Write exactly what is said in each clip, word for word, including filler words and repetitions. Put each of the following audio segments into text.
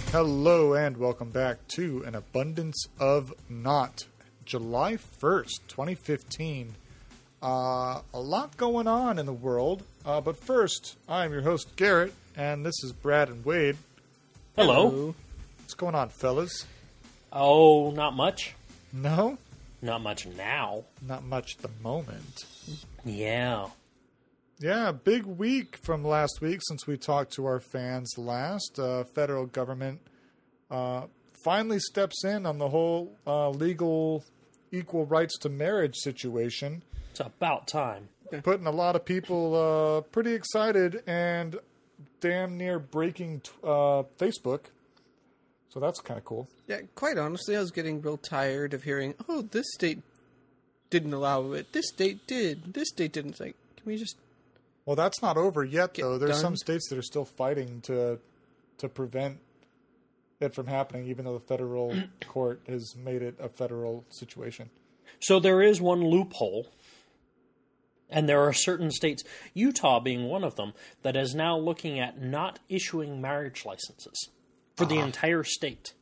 Hello and welcome back to An Abundance of Not. July first, twenty fifteen. Uh, a lot going on in the world. Uh, but first, I'm your host, Garrett, and this is Brad and Wade. Hello. What's going on, fellas? Oh, not much. No? Not much now. Not much at the moment. Yeah. Yeah, big week from last week since we talked to our fans last. Uh, federal government uh, finally steps in on the whole uh, legal equal rights to marriage situation. It's about time. Putting a lot of people uh, pretty excited and damn near breaking uh, Facebook. So that's kind of cool. Yeah, quite honestly, I was getting real tired of hearing, oh, this state didn't allow it. This state did. This state didn't. It's like, can we just... Well, that's not over yet, Get though. There's done. some states that are still fighting to to prevent it from happening, even though the federal court has made it a federal situation. So there is one loophole, and there are certain states, Utah being one of them, that is now looking at not issuing marriage licenses for the Ah. entire state.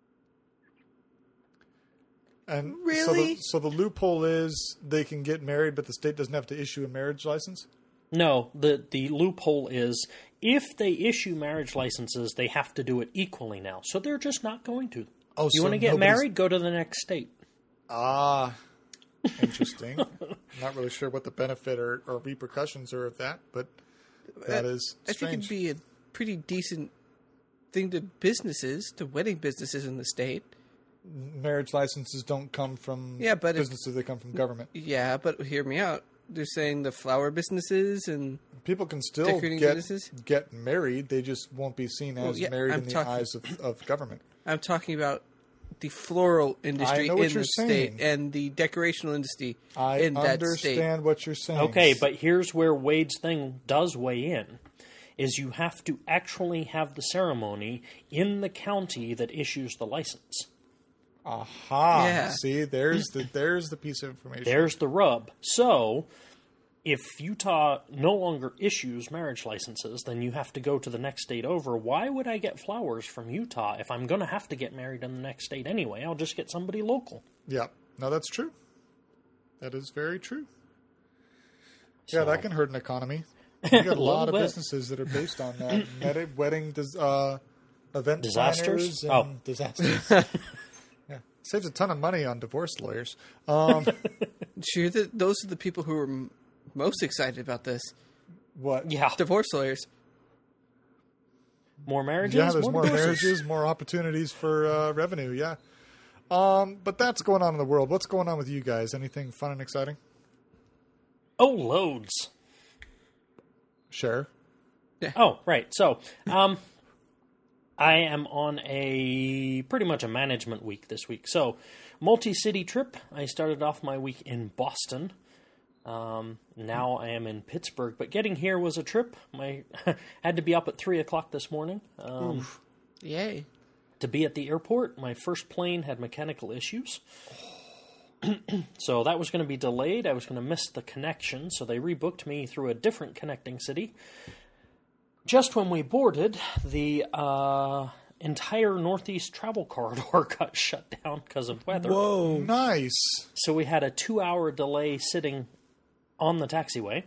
And so Really? the, so the loophole is they can get married, but the state doesn't have to issue a marriage license? No, the, the loophole is if they issue marriage licenses, they have to do it equally now. So they're just not going to. Oh, you so want to get nobody's- married? Go to the next state. Ah, interesting. Not really sure what the benefit or, or repercussions are of that, but that Uh, is I think strange. it'd be a pretty decent thing to businesses, to wedding businesses in the state. Marriage licenses don't come from Yeah, but if- businesses, they come from government. Yeah, but hear me out. They're saying the flower businesses and... People can still Decorating get, businesses? get married, they just won't be seen as Well, yeah, married I'm in the talking- eyes of, of government. I'm talking about the floral industry know what in you're the state saying. and the decorational industry I in that state. understand what you're saying. Okay, but here's where Wade's thing does weigh in, is you have to actually have the ceremony in the county that issues the license. Aha! Yeah. See, there's the there's the piece of information. There's the rub. So, if Utah no longer issues marriage licenses, then you have to go to the next state over. Why would I get flowers from Utah if I'm going to have to get married in the next state anyway? I'll just get somebody local. Yeah, no, that's true. That is very true. So- Yeah, that can hurt an economy. You got a, A lot little of bit. businesses that are based on that. Med- wedding, dis- uh, event Disasters? planners and Oh. disasters. Yeah, saves a ton of money on divorce lawyers. Um, Sure, that those are the people who are m- most excited about this. what? Yeah. Divorce lawyers. More marriages? Yeah, there's more divorces. marriages, more opportunities for uh, revenue. Yeah, um, but that's going on in the world. What's going on with you guys? Anything fun and exciting? Oh, loads. Share. Oh, right. So, um, I am on a pretty much a management week this week. So, multi-city trip. I started off my week in Boston. Um, now I am in Pittsburgh. But getting here was a trip. My had to be up at three o'clock this morning um, Yay. to be at the airport. My first plane had mechanical issues. So that was going to be delayed. I was going to miss the connection. So they rebooked me through a different connecting city. Just when we boarded, the uh, entire Northeast travel corridor got shut down because of weather. Whoa. Nice. So we had a two-hour delay sitting on the taxiway.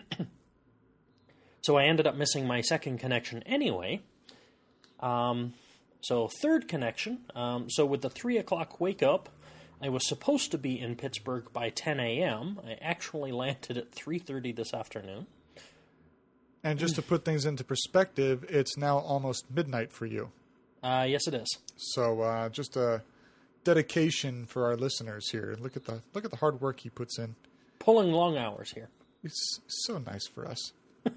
So I ended up missing my second connection anyway. Um, so third connection. Um, so with the three o'clock wake-up, I was supposed to be in Pittsburgh by ten a.m. I actually landed at three thirty this afternoon. And just to put things into perspective, it's now almost midnight for you. Uh, yes, it is. So uh, just a dedication for our listeners here. Look at the look at the hard work he puts in. Pulling long hours here. It's so nice for us.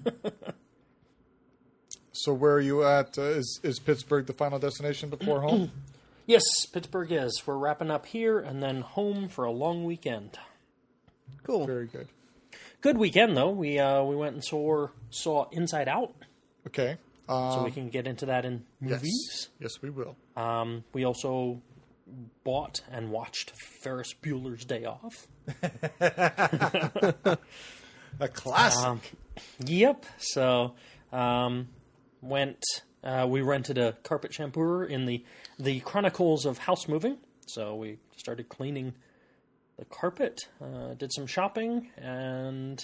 So where are you at? Uh, is is Pittsburgh the final destination before home? Yes, Pittsburgh is. We're wrapping up here and then home for a long weekend. Cool. Very good. Good weekend, though. We uh, we went and saw saw Inside Out, Okay. Um, so we can get into that in yes. movies. Yes, we will. Um, we also bought and watched Ferris Bueller's Day Off. A classic. Um, yep. So um, went Uh, we rented a carpet shampooer in the, the Chronicles of House Moving. So we started cleaning the carpet, uh, did some shopping, and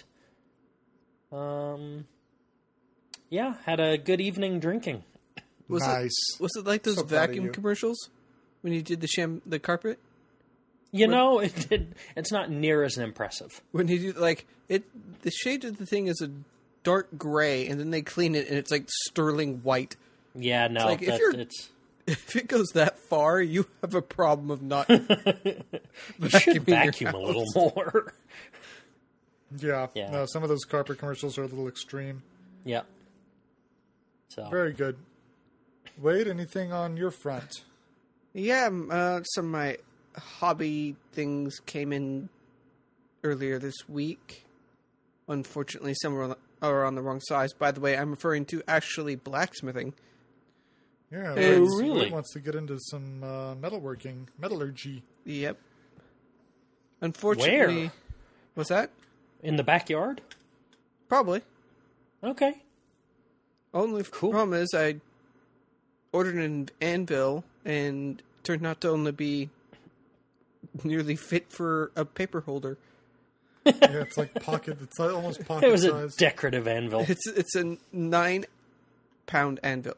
um, yeah, had a good evening drinking. Was nice. It, was it like those So proud of vacuum you. commercials when you did the sham the carpet? You What- know, it did, it's not near as impressive. When you do like it, the shade of the thing is a dark gray, and then they clean it, and it's like sterling white. Yeah, no, like, if that, you're- it's If it goes that far, you have a problem of not. you should vacuuming your vacuum a little more. Yeah. Yeah. No, some of those carpet commercials are a little extreme. Yeah. So Very good. Wade, anything on your front? Yeah, um, uh, some of my hobby things came in earlier this week. Unfortunately, some are on the, are on the wrong size. By the way, I'm referring to actually blacksmithing. Yeah, Oh, Wade- really? Wade wants to get into some uh, metalworking, metallurgy. Yep. Unfortunately, Where? what's that? in the backyard. Probably. Okay. Only Cool. problem is I ordered an anvil and turned out to only be nearly fit for a paper holder. Yeah, it's like pocket. It's like almost pocket It was a size. decorative anvil. It's it's a nine pound anvil.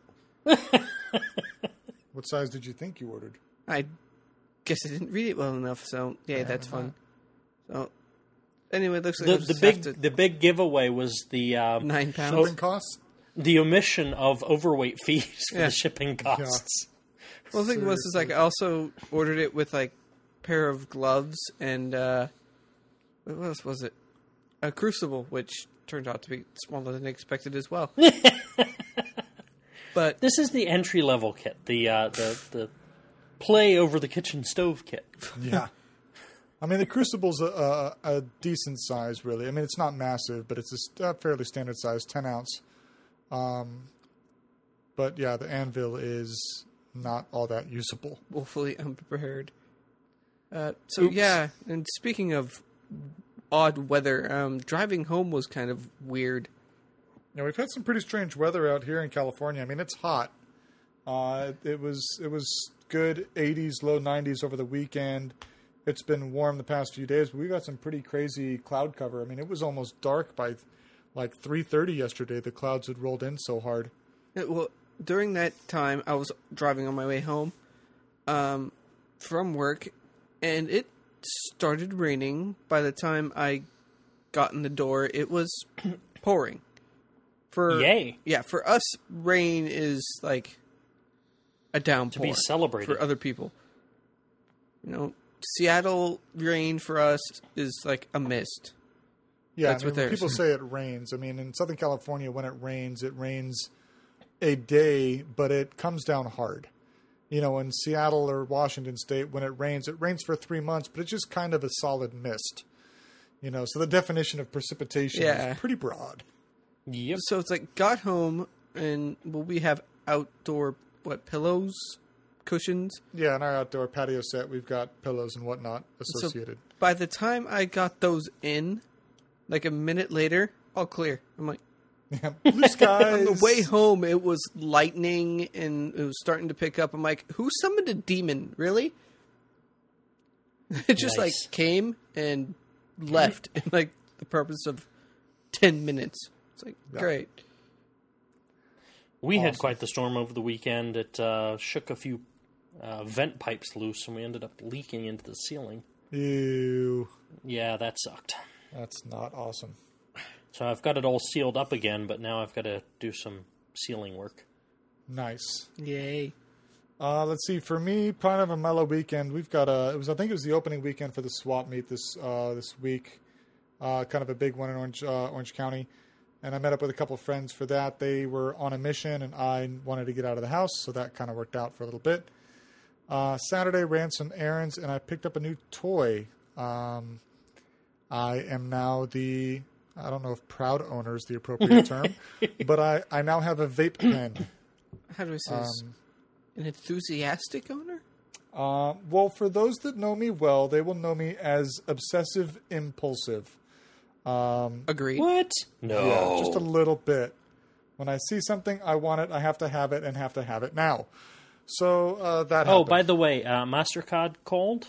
What size did you think you ordered? I guess I didn't read it well enough, so yeah, that's fun. So anyway, it looks like The, I'll the just big have to the big giveaway was the um, nine pounds. Shipping costs? the omission of overweight fees for Yeah. the shipping costs. Well, the thing was, is like I also ordered it with like a pair of gloves and uh, what else was it? A crucible, which turned out to be smaller than expected as well. But This is the entry level kit, the uh, the the play over the kitchen stove kit. Yeah. I mean, the Crucible's a, a, a decent size, really. I mean, it's not massive, but it's a st- a fairly standard size, ten ounce. Um, but yeah, the anvil is not all that usable. woefully unprepared. Uh, so Oops. yeah, and speaking of odd weather, um, driving home was kind of weird. Yeah, we've had some pretty strange weather out here in California. I mean, it's hot. Uh, it, it was it was good eighties, low nineties over the weekend. It's been warm the past few days, but we got some pretty crazy cloud cover. I mean, it was almost dark by like three thirty yesterday. The clouds had rolled in so hard. Uh, Well, during that time, I was driving on my way home um, from work, and it started raining. By the time I got in the door, it was pouring. For Yay. Yeah, for us, rain is like a downpour. be celebrated. For other people. You know, Seattle rain for us is like a mist. Yeah, That's I mean, what when theirs- people say it rains. I mean, in Southern California, when it rains, it rains a day, but it comes down hard. You know, in Seattle or Washington State, when it rains, it rains for three months, but it's just kind of a solid mist. You know, so the definition of precipitation Yeah. is pretty broad. Yep. So it's like got home and well, we have outdoor what pillows, cushions. Yeah, in our outdoor patio set, we've got pillows and whatnot So associated. by the time I got those in, like a minute later, all clear. I'm like, Yeah, blue skies. on the way home, it was lightning and it was starting to pick up. I'm like, who summoned a demon? Really? It just Nice. like came and left in like the purpose of ten minutes. It's like Yeah. great. We had Awesome. quite the storm over the weekend. It uh, shook a few uh, vent pipes loose, and we ended up leaking into the ceiling. Ew, Yeah, that sucked. that's not awesome. So I've got it all sealed up again, but now I've got to do some sealing work. Nice. Yay. Uh, let's see. For me, kind of a mellow weekend. We've got a. It was. I think it was the opening weekend for the swap meet this uh, this week. Uh, kind of a big one in Orange uh, Orange County, and I met up with a couple of friends for that. They were on a mission, and I wanted to get out of the house, so that kind of worked out for a little bit. Uh, Saturday, ran some errands, and I picked up a new toy. Um, I am now the. I don't know if proud owner is the appropriate term, but I, I now have a vape pen. How do I say this? Um, An enthusiastic owner? Uh, well, for those that know me well, they will know me as obsessive impulsive. Um, Agreed. What? No. yeah, just a little bit. When I see something, I want it, I have to have it, and have to have it now. So uh, that Oh, happened. by the way, uh, MasterCard called.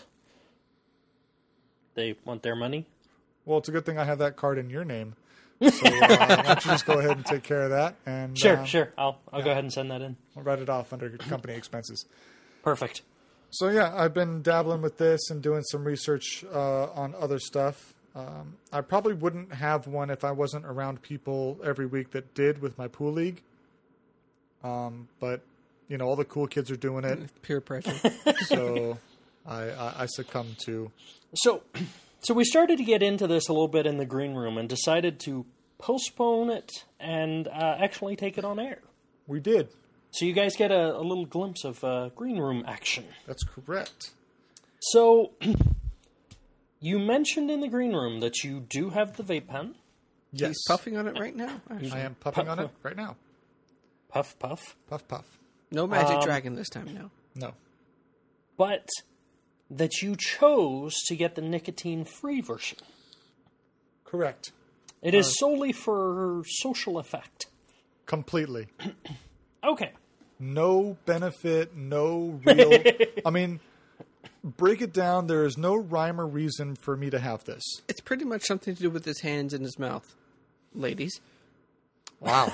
They want their money. Well, it's a good thing I have that card in your name. So uh, why don't you just go ahead and take care of that? And Sure, uh, sure. I'll I'll go ahead and send that in. I'll write it off under company expenses. Perfect. So yeah, I've been dabbling with this and doing some research uh, on other stuff. Um, I probably wouldn't have one if I wasn't around people every week that did with my pool league. Um, but you know, all the cool kids are doing it, Peer pressure. so I, I, I succumbed to. So, so we started to get into this a little bit in the green room and decided to postpone it and uh, actually take it on air. We did. So you guys get a, a little glimpse of uh, green room action. That's correct. So, you mentioned in the green room that you do have the vape pen. Yes, He's puffing on it right now. actually. I am puffing Puff- on it right now. Puff, puff. Puff, puff. No magic Um, dragon this time, no. No. But that you chose to get the nicotine-free version. Correct. It is solely for social effect. Completely. Okay. No benefit, no real... I mean, break it down. There is no rhyme or reason for me to have this. It's pretty much something to do with his hands and his mouth, ladies. Wow.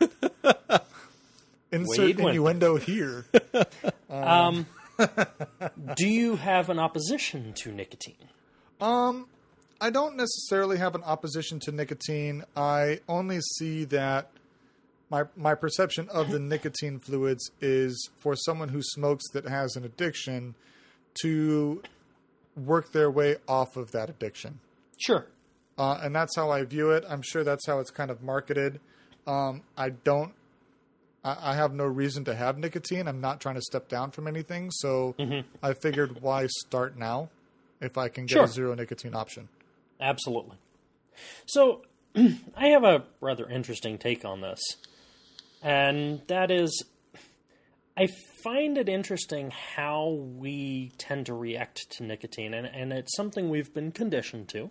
Insert Wade went innuendo here. Um, do you have an opposition to nicotine? Um, I don't necessarily have an opposition to nicotine. I only see that my my perception of the nicotine fluids is for someone who smokes that has an addiction to work their way off of that addiction. Sure. Uh, and that's how I view it. I'm sure that's how it's kind of marketed. Um, I don't, I, I have no reason to have nicotine. I'm not trying to step down from anything. So Mm-hmm. I figured, why start now if I can get Sure. a zero nicotine option? Absolutely. So, I have a rather interesting take on this. And that is, I find it interesting how we tend to react to nicotine. And, and it's something we've been conditioned to.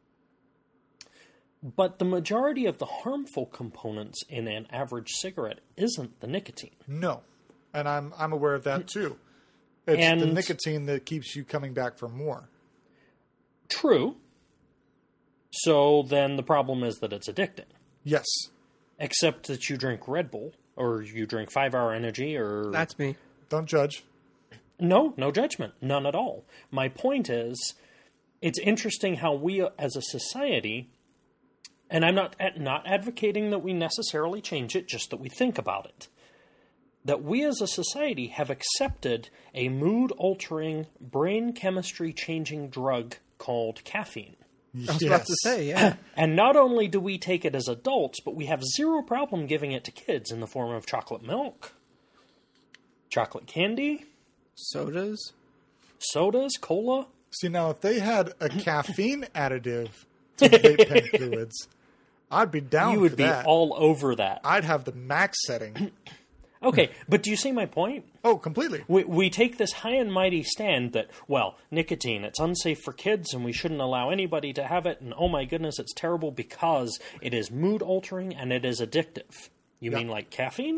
But the majority of the harmful components in an average cigarette isn't the nicotine. No. And I'm, I'm aware of that too. It's And- the nicotine that keeps you coming back for more. True. So then the problem is that it's addicting. Yes. Except that you drink Red Bull, or you drink five hour Energy, or... That's me. Don't judge. No, no judgment. None at all. My point is, it's interesting how we as a society... And I'm not not advocating that we necessarily change it, just that we think about it. That we as a society have accepted a mood-altering, brain chemistry-changing drug called caffeine. I was about to say, yeah. And not only do we take it as adults, but we have zero problem giving it to kids in the form of chocolate milk, chocolate candy, Sodas. sodas, cola. See, now, if they had a caffeine additive to vape pen fluids, I'd be down You would for be that. all over that. I'd have the max setting. Okay, but do you see my point? Oh, completely. We, we take this high and mighty stand that, well, nicotine, it's unsafe for kids and we shouldn't allow anybody to have it, and oh my goodness, it's terrible because it is mood-altering and it is addictive. You Yeah. mean like caffeine?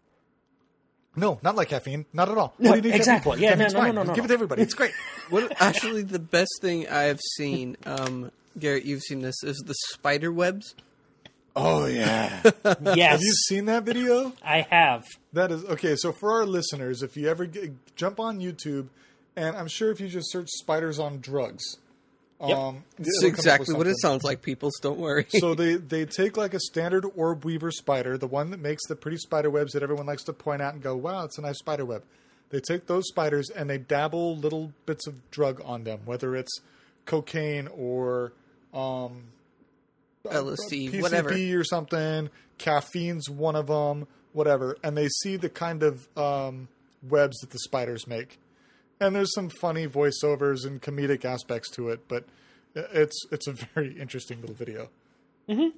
No, not like caffeine. Not at all. No, what do you need exactly. caffeine for? Yeah, Caffeine's no, no, fine. no, no, Give no. it to everybody. It's great. What actually the best thing I have seen, um, Garrett, you've seen this, is the spider webs. Oh, yeah. Yes, Have you seen that video? I have. That is, okay, so for our listeners, if you ever get, jump on YouTube, and I'm sure if you just search spiders on drugs. Yep. Um, It's it'll come up with exactly what it something. sounds like, people. So don't worry. So they, they take like a standard orb weaver spider, the one that makes the pretty spider webs that everyone likes to point out and go, wow, it's a nice spider web. They take those spiders and they dabble little bits of drug on them, whether it's cocaine or um, L S D, P C P whatever. or something. Caffeine's one of them, whatever. And they see the kind of um, webs that the spiders make. And there's some funny voiceovers and comedic aspects to it, but it's it's a very interesting little video. Mm-hmm.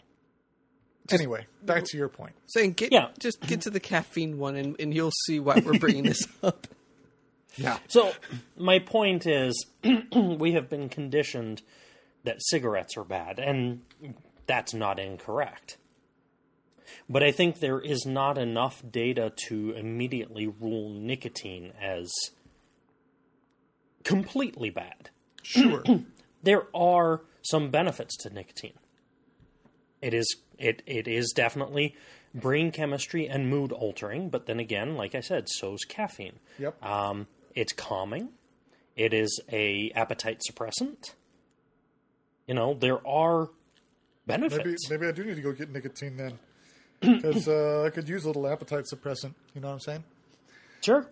Anyway, back to your point. Saying, get, Yeah. just get to the caffeine one, and, and you'll see why we're bringing this up. Yeah. So, my point is, we have been conditioned that cigarettes are bad, and that's not incorrect. But I think there is not enough data to immediately rule nicotine as completely bad. Sure. There are some benefits to nicotine. It is it it is definitely brain chemistry and mood altering, but then again, like I said, so's caffeine. Yep. Um, it's calming. It is a appetite suppressant. You know, there are benefits. Maybe maybe I do need to go get nicotine then, because uh, I could use a little appetite suppressant. You know what I'm saying? Sure.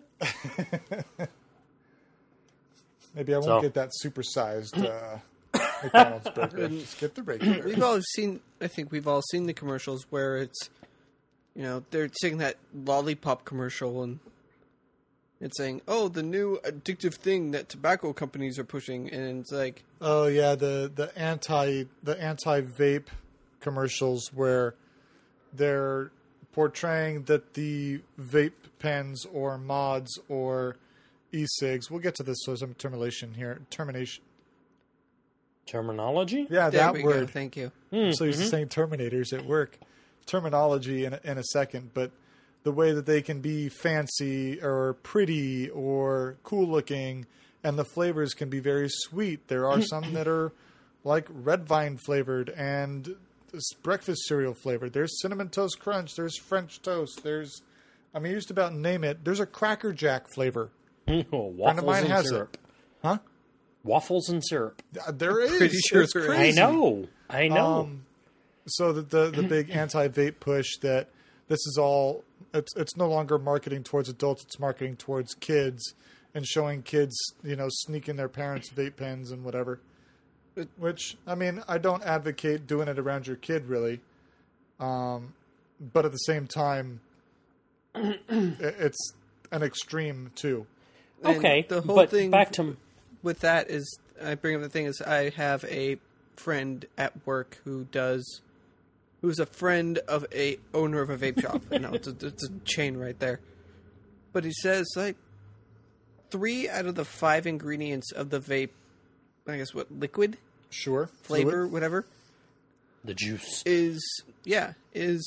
Maybe I won't So- get that supersized uh, McDonald's burger. Just get the regular. We've all seen. I think we've all seen the commercials where it's, you know, they're taking that lollipop commercial and it's saying, "Oh, the new addictive thing that tobacco companies are pushing," and it's like, Oh yeah, the the anti the anti vape commercials where they're portraying that the vape pens or mods or e-cigs. We'll get to this. So some termination here. Termination. Terminology? Yeah, there that we word. go. Thank you. I'm so used to saying Terminators at work. Terminology in a, in a second, but the way that they can be fancy or pretty or cool looking, and the flavors can be very sweet. There are some that are like red vine flavored and this breakfast cereal flavored. There's Cinnamon Toast Crunch. There's French Toast. There's, I mean, just about name it. There's a Cracker Jack flavor. Oh, waffles mine and has it. syrup. Huh? Waffles and syrup. Uh, There is. pretty sure It's there is. I crazy. know. I know. Um, so the the, the big anti-vape push that this is all it's it's no longer marketing towards adults, it's marketing towards kids and showing kids, you know, sneaking their parents' vape pens and whatever. Which, I mean, I don't advocate doing it around your kid really. Um, but at the same time it- it's an extreme too. And okay, the whole but thing back to with that is, I bring up the thing is, I have a friend at work who does, who's a friend of a owner of a vape shop. I know it's a, it's a chain right there, but he says like three out of the five ingredients of the vape, I guess what liquid Sure. flavor, Fluid. whatever, the juice. is yeah is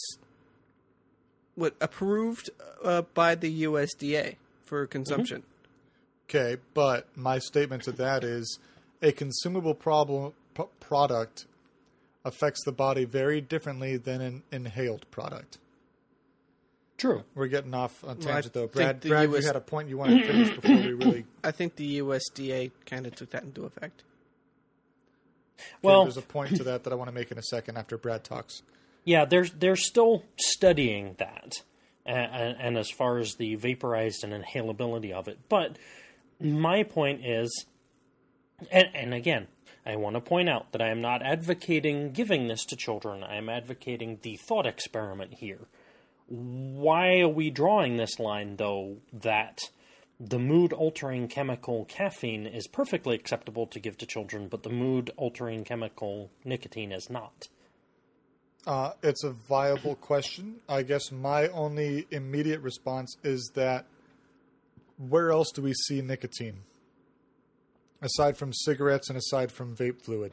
what approved uh, by the U S D A for consumption. Okay, but my statement to that is a consumable problem p- product affects the body very differently than an inhaled product. True. We're getting off on Well, I tangent though. think Brad, the Brad U S you had a point you wanted to finish before we really. I think the U S D A kind of took that into effect. Well, There's a point to that that I want to make in a second after Brad talks. yeah, they're they're still studying that, and, and as far as the vaporized and inhalability of it. But my point is, and, and again, I want to point out that I am not advocating giving this to children. I am advocating the thought experiment here. Why are we drawing this line, though, that the mood-altering chemical caffeine is perfectly acceptable to give to children, but the mood-altering chemical nicotine is not? Uh, it's a viable question. I guess my only immediate response is that where else do we see nicotine? Aside from cigarettes and aside from vape fluid.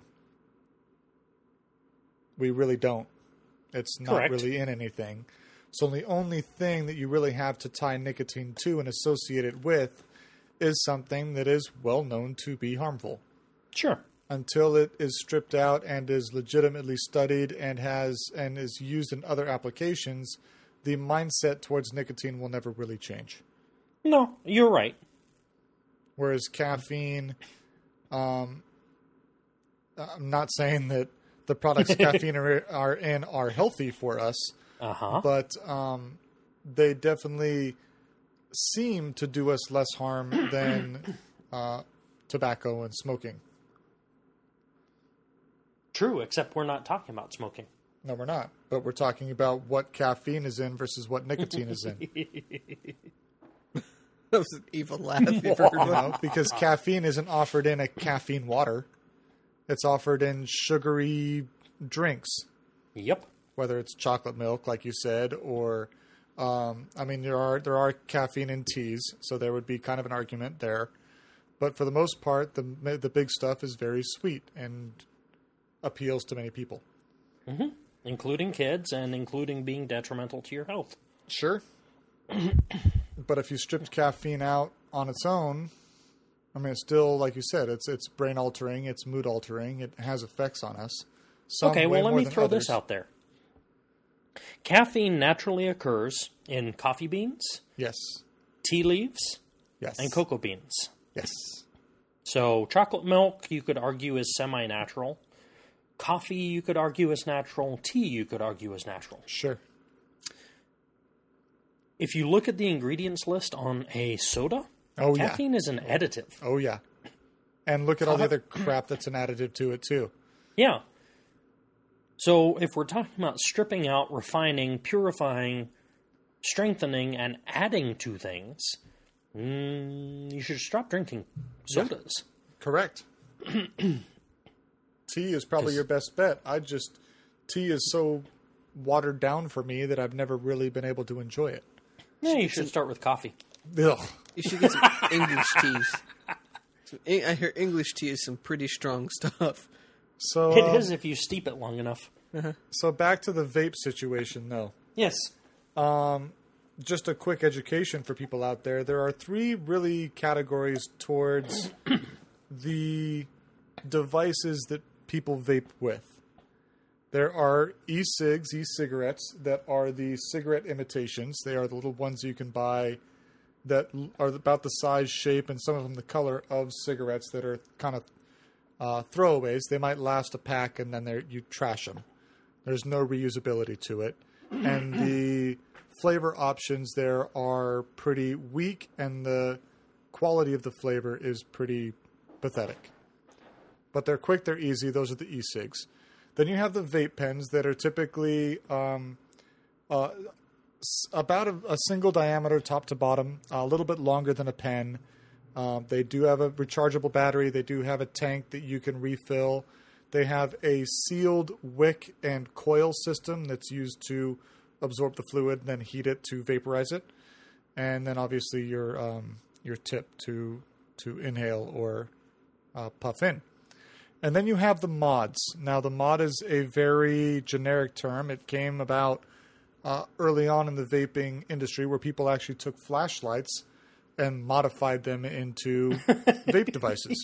We really don't. It's not Correct. really in anything. So the only thing that you really have to tie nicotine to and associate it with is something that is well known to be harmful. Sure. Until it is stripped out and is legitimately studied and has and is used in other applications, the mindset towards nicotine will never really change. No, you're right. Whereas caffeine, um, I'm not saying that the products caffeine are, are in are healthy for us, Uh-huh. but um, they definitely seem to do us less harm than uh, tobacco and smoking. True, except we're not talking about smoking. No, we're not. But we're talking about what caffeine is in versus what nicotine is in. That was an evil laugh. You've heard You one. know, because caffeine isn't offered in a caffeine water. It's offered in sugary drinks, Yep. whether it's chocolate milk, like you said, or um, I mean, there are there are caffeine in teas, so there would be kind of an argument there. But for the most part, the the big stuff is very sweet and appeals to many people. Mm-hmm. including kids and including being detrimental to your health. Sure. But if you stripped caffeine out on its own, I mean, it's still, like you said, it's it's brain altering, it's mood altering, it has effects on us. Some Okay, way well, let more me than throw others. this out there. Caffeine naturally occurs in coffee beans, Yes. tea leaves, Yes. and cocoa beans. Yes. So chocolate milk, you could argue, is semi-natural. Coffee, you could argue, is natural. Tea, you could argue, is natural. Sure. If you look at the ingredients list on a soda, Oh, yeah. caffeine is an additive. Oh, yeah. And look at all the other crap that's an additive to it, too. Yeah. So if we're talking about stripping out, refining, purifying, strengthening, and adding to things, mm, you should stop drinking sodas. Correct. Tea is probably your best bet. I just... Tea is so watered down for me that I've never really been able to enjoy it. Yeah, you should start with coffee. Ugh. You should get some English teas. Some, I hear English tea is some pretty strong stuff. So, It um, is if you steep it long enough. so back to the vape situation, though. Yes. Just a quick education for people out there. There are three really categories towards the devices that people vape with. There are e-cigs, e-cigarettes, that are the cigarette imitations. They are the little ones you can buy that are about the size, shape, and some of them the color of cigarettes that are kind of uh, throwaways. They might last a pack and then they're, you trash them. There's no reusability to it. And the flavor options there are pretty weak, and the quality of the flavor is pretty pathetic. But they're quick, they're easy. Those are the e-cigs. Then you have the vape pens that are typically um, uh, s- about a, a single diameter top to bottom, a little bit longer than a pen. Um, they do have a rechargeable battery. They do have a tank that you can refill. They have a sealed wick and coil system that's used to absorb the fluid and then heat it to vaporize it. And then obviously your um, your tip to to inhale or uh, puff in. And then you have the mods. Now, the mod is a very generic term. It came about uh, early on in the vaping industry where people actually took flashlights and modified them into vape devices.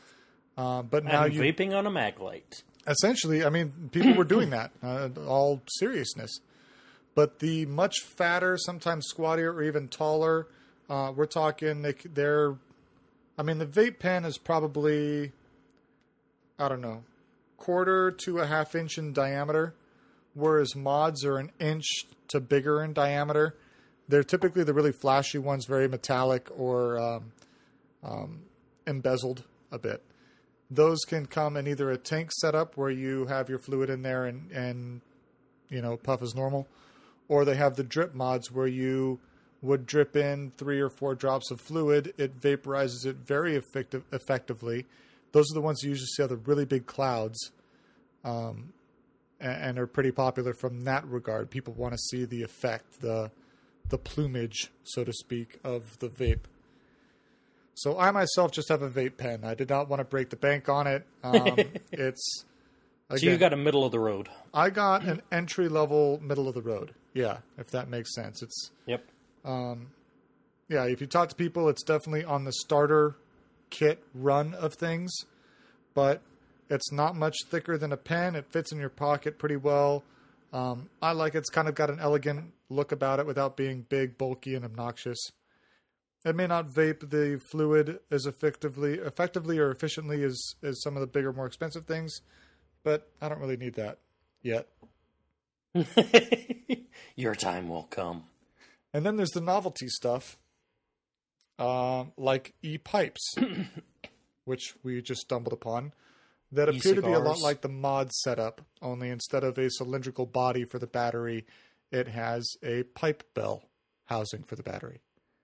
Uh, but now And you vaping on a mag light. essentially, I mean, people were doing that, uh, all seriousness. But the much fatter, sometimes squattier or even taller, uh, we're talking, they, they're, I mean, the vape pen is probably, I don't know, quarter to a half inch in diameter, whereas mods are an inch to bigger in diameter. They're typically the really flashy ones, very metallic or um, um, embezzled a bit. Those can come in either a tank setup where you have your fluid in there and, and you know, puff as normal, or they have the drip mods where you would drip in three or four drops of fluid. It vaporizes it very effective, effectively. Those are the ones you usually see are the really big clouds, um, and, and are pretty popular from that regard. People want to see the effect, the the plumage, so to speak, of the vape. So I myself just have a vape pen. I did not want to break the bank on it. Um, it's So you again, got a middle of the road. I got an entry level, middle of the road. Yeah, if that makes sense. It's Yep. yeah. If you talk to people, it's definitely on the starter kit run of things, but it's not much thicker than a pen. It fits in your pocket pretty well. Um, I like it. It's kind of got an elegant look about it without being big, bulky, and obnoxious. It may not vape the fluid as effectively, effectively or efficiently as, as some of the bigger, more expensive things, but I don't really need that yet. Your time will come. And then there's the novelty stuff, uh, like e-pipes, which we just stumbled upon, that appear to be a lot E-cigars. like the mod setup, only instead of a cylindrical body for the battery, it has a pipe bell housing for the battery,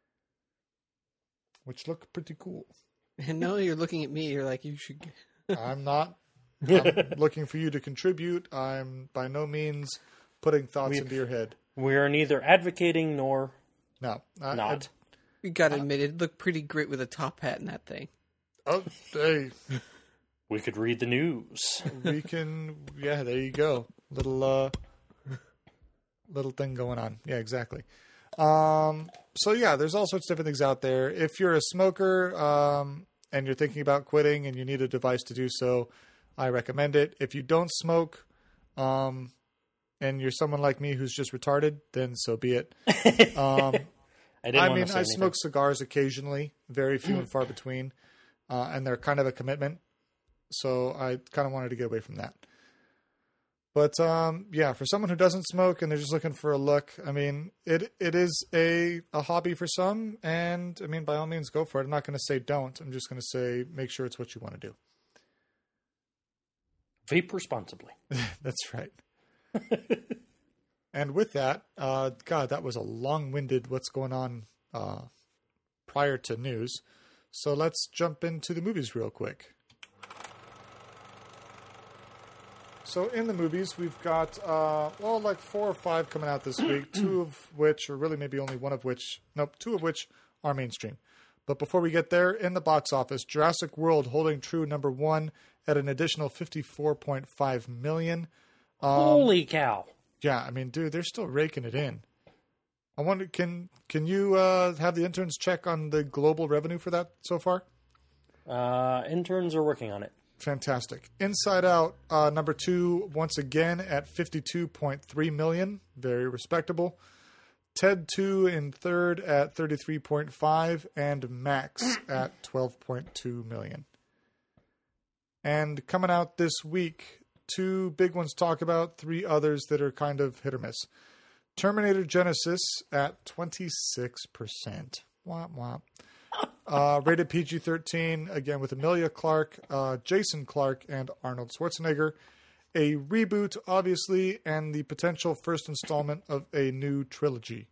which look pretty cool. And now you're looking at me. You're like, you should. I'm not I'm looking for you to contribute. I'm by no means putting thoughts We- into your head. We are neither advocating nor No. I, not. You gotta admit, it looked pretty great with a top hat and that thing. I, oh, hey, We could read the news. we can, yeah, there you go. little uh, little thing going on. Yeah, exactly. Um, so yeah, there's all sorts of different things out there. If you're a smoker um, and you're thinking about quitting and you need a device to do so, I recommend it. If you don't smoke um, and you're someone like me who's just retarded, then so be it. Um, I, didn't I want mean, to say I anything. smoke cigars occasionally, very few and far between, uh, and they're kind of a commitment. So I kind of wanted to get away from that. But um, yeah, for someone who doesn't smoke and they're just looking for a look, I mean, it it is a, a hobby for some. And I mean, by all means, go for it. I'm not going to say don't. I'm just going to say make sure it's what you want to do. Vape responsibly. That's right. And with that, uh, God, that was a long-winded what's going on uh, prior to news. So let's jump into the movies real quick. So in the movies, we've got, uh, well, like four or five coming out this week, two of which, or really maybe only one of which, nope, two of which are mainstream. But before we get there, in the box office, Jurassic World holding true number one at an additional fifty-four point five million dollars. Um, Holy cow. Yeah, I mean, dude, they're still raking it in. I wonder, can can you uh, have the interns check on the global revenue for that so far? Uh, interns are working on it. Fantastic. Inside Out, uh, number two, once again at fifty-two point three million dollars. Very respectable. Ted two in third at thirty-three point five, and Max at twelve point two million dollars. And coming out this week, two big ones to talk about, three others that are kind of hit or miss. Terminator Genesis at twenty-six percent. Womp womp. Uh, rated P G thirteen, again with Emilia Clarke, uh, Jason Clarke, and Arnold Schwarzenegger. A reboot, obviously, and the potential first installment of a new trilogy.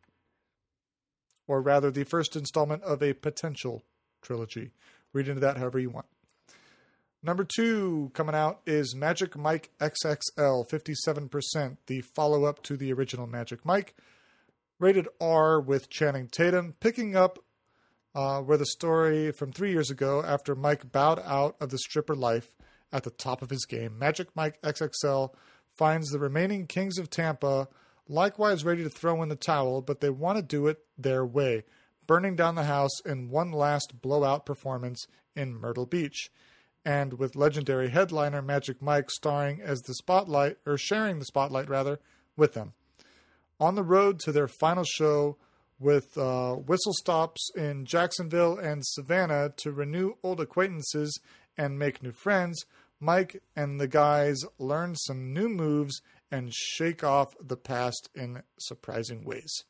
Or rather, the first installment of a potential trilogy. Read into that however you want. Number two coming out is Magic Mike X X L, fifty-seven percent, the follow-up to the original Magic Mike. Rated R with Channing Tatum, picking up uh, where the story from three years ago, after Mike bowed out of the stripper life at the top of his game, Magic Mike X X L finds the remaining Kings of Tampa likewise ready to throw in the towel, but they want to do it their way, burning down the house in one last blowout performance in Myrtle Beach. And with legendary headliner Magic Mike starring as the spotlight, or sharing the spotlight rather, with them. On the road to their final show with uh, whistle stops in Jacksonville and Savannah to renew old acquaintances and make new friends, Mike and the guys learn some new moves and shake off the past in surprising ways.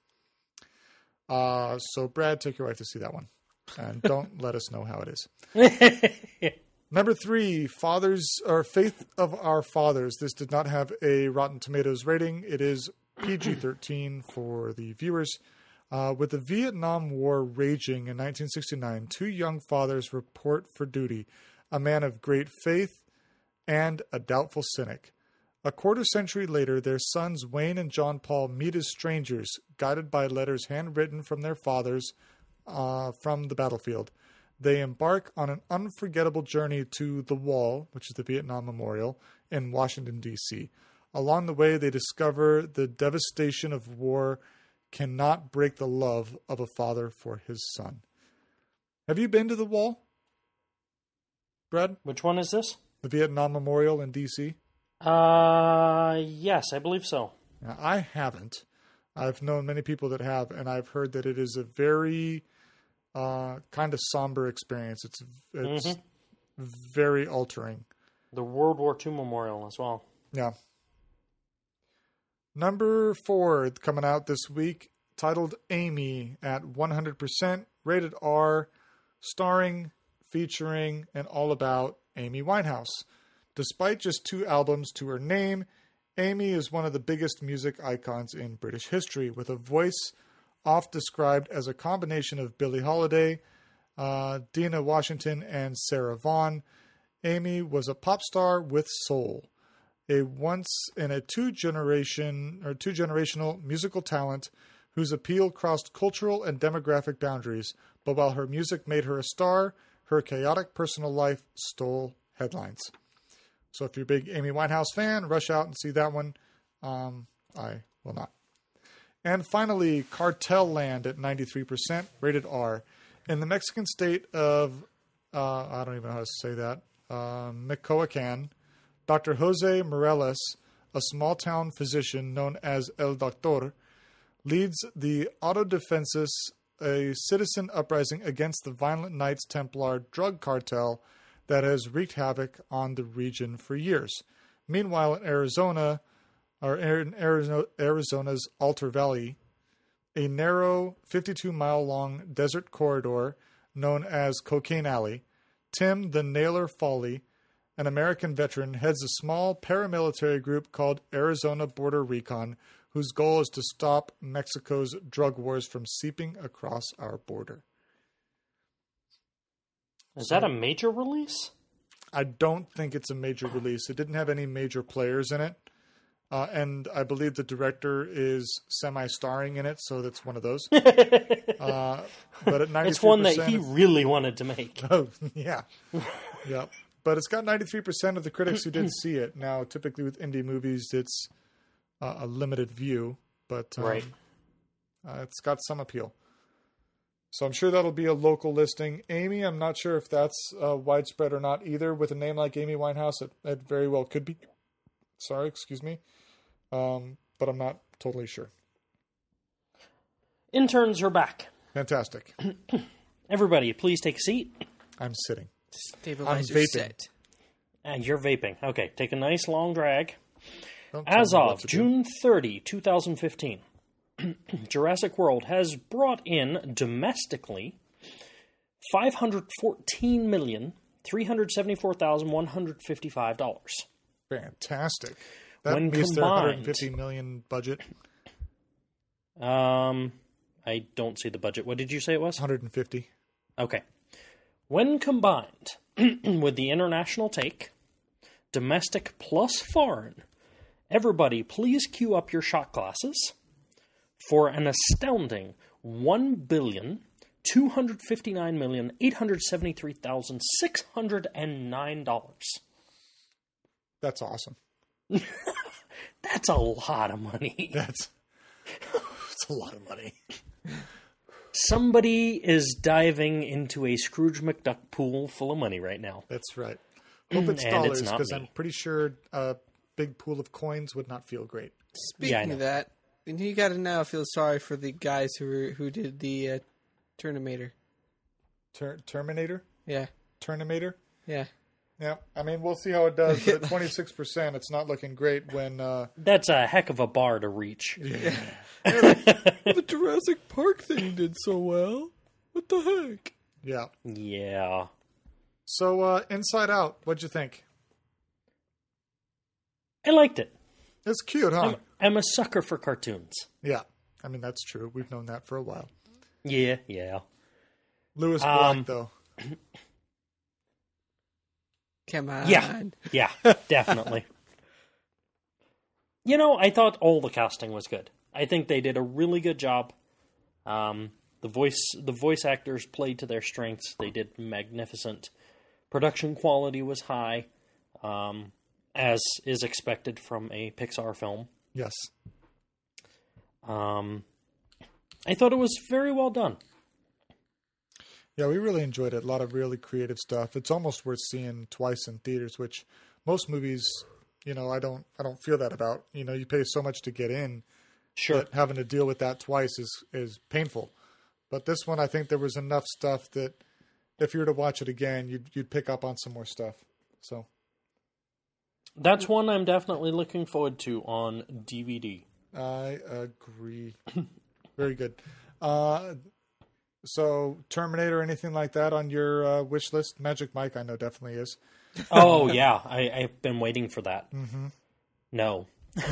Uh, so, Brad, take your wife to see that one. And don't let us know how it is. Number three, Fathers or Faith of Our Fathers. This did not have a Rotten Tomatoes rating. It is P G thirteen for the viewers. Uh, with the Vietnam War raging in nineteen sixty-nine, two young fathers report for duty, a man of great faith and a doubtful cynic. A quarter century later, their sons Wayne and John Paul meet as strangers, guided by letters handwritten from their fathers uh, from the battlefield. They embark on an unforgettable journey to the Wall, which is the Vietnam Memorial, in Washington, D C Along the way, they discover the devastation of war cannot break the love of a father for his son. Have you been to the Wall, Brad? Which one is this? The Vietnam Memorial in D C? Uh, yes, I believe so. Now, I haven't. I've known many people that have, and I've heard that it is a very uh, kind of somber experience. It's it's mm-hmm. very altering. The World War Two Memorial as well. Yeah. Number four coming out this week, titled Amy at one hundred percent, rated R, starring, featuring, and all about Amy Winehouse. Despite just two albums to her name, Amy is one of the biggest music icons in British history, with a voice oft described as a combination of Billie Holiday, uh, Dinah Washington, and Sarah Vaughan. Amy was a pop star with soul, a once in a two generation or two generational musical talent whose appeal crossed cultural and demographic boundaries. But while her music made her a star, her chaotic personal life stole headlines. So if you're a big Amy Winehouse fan, rush out and see that one. Um, I will not. And finally, Cartel Land at ninety-three percent, rated R. In the Mexican state of, uh, I don't even know how to say that, uh, Michoacan, Doctor Jose Morales, a small-town physician known as El Doctor, leads the Autodefensis, a citizen uprising against the violent Knights Templar drug cartel that has wreaked havoc on the region for years. Meanwhile, in Arizona, or in Arizona, Arizona's Altar Valley, a narrow fifty-two mile long desert corridor known as Cocaine Alley, Tim the Nailer Foley, an American veteran, heads a small paramilitary group called Arizona Border Recon, whose goal is to stop Mexico's drug wars from seeping across our border. Is that a major release? I don't think it's a major release. It didn't have any major players in it. Uh, and I believe the director is semi-starring in it, so that's one of those. uh, but at ninety-three percent... It's one that he really wanted to make. Oh, yeah. Yeah. But it's got ninety-three percent of the critics who did see it. Now, typically with indie movies, it's uh, a limited view, but um, right. uh, it's got some appeal. So I'm sure that'll be a local listing. Amy, I'm not sure if that's uh, widespread or not either. With a name like Amy Winehouse, it, it very well could be. Sorry, excuse me. Um, but I'm not totally sure. Interns are back. Fantastic. Everybody, please take a seat. I'm sitting. Stabilize I'm your vaping. set. And you're vaping. Okay, take a nice long drag. Don't tell As me what of to do. June thirtieth, twenty fifteen, Jurassic World has brought in domestically five hundred fourteen million, three hundred seventy-four thousand, one hundred fifty-five dollars. Fantastic. That When meets their combined- one hundred fifty million budget. Um, I don't see the budget. What did you say it was? one hundred fifty. Okay. When combined with the international take, domestic plus foreign, everybody please queue up your shot glasses for an astounding one billion, two hundred fifty-nine million, eight hundred seventy-three thousand, six hundred nine dollars. That's awesome. That's a lot of money. That's, that's a lot of money. Somebody is diving into a Scrooge McDuck pool full of money right now. That's right. Hope it's And dollars, it's not because me. I'm pretty sure a big pool of coins would not feel great. Speaking Yeah, I know. of that, you got to now feel sorry for the guys who were, who did the uh, Terminator. Ter- Terminator? Yeah, Terminator? yeah. Yeah, I mean, we'll see how it does, but at twenty-six percent, it's not looking great when... Uh, That's a heck of a bar to reach. yeah. The Jurassic Park thing did so well. What the heck? yeah. Yeah. So, uh, Inside Out, what'd you think? I liked it. It's cute, huh? I'm, I'm a sucker for cartoons. Yeah. I mean, that's true. We've known that for a while. Yeah, yeah. Lewis Black, Um, though. Come on. Yeah. Yeah, definitely. You know, I thought all the casting was good. I think they did a really good job. Um, the voice the voice actors played to their strengths. They did magnificent. Production quality was high, um, as is expected from a Pixar film. Yes. Um, I thought it was very well done. Yeah, we really enjoyed it. A lot of really creative stuff. It's almost worth seeing twice in theaters, which most movies, you know, I don't I don't feel that about. You know, you pay so much to get in. Sure. That having to deal with that twice is, is painful. But this one, I think there was enough stuff that if you were to watch it again, you'd you'd pick up on some more stuff. So That's one I'm definitely looking forward to on D V D. I agree. Very good. Uh, so Terminator, anything like that on your uh, wish list? Magic Mike, I know definitely is. Oh, yeah. I, I've been waiting for that. Mm-hmm. No.